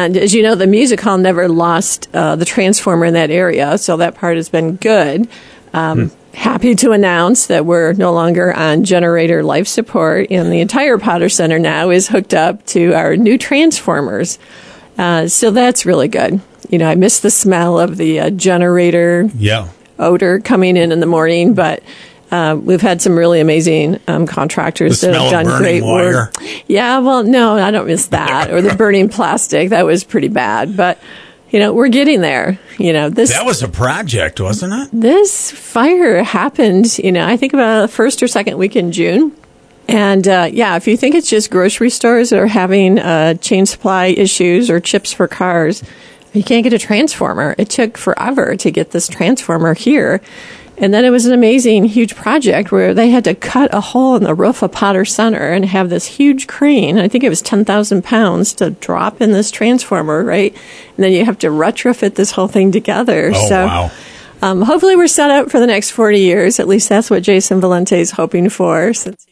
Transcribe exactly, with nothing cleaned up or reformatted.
And as you know, the music hall never lost uh, the transformer in that area, so that part has been good. Um, hmm. Happy to announce that we're no longer on generator life support, and the entire Potter Center now is hooked up to our new transformers. Uh, so that's really good. You know, I miss the smell of the uh, generator yeah. odor coming in in the morning, but uh, we've had some really amazing um, contractors that have done great wire. work. Yeah, well, no, I don't miss that, or the burning plastic. That was pretty bad, but you know, we're getting there. You know, this that was a project, wasn't it? This fire happened. You know, I think about the first or second week in June. And, uh, yeah, if you think it's just grocery stores that are having uh, chain supply issues or chips for cars, you can't get a transformer. It took forever to get this transformer here. And then it was an amazing, huge project where they had to cut a hole in the roof of Potter Center and have this huge crane. I think it was ten thousand pounds to drop in this transformer, right? And then you have to retrofit this whole thing together. Oh, so, wow. Um, hopefully we're set up for the next forty years. At least that's what Jason Valente is hoping for. Since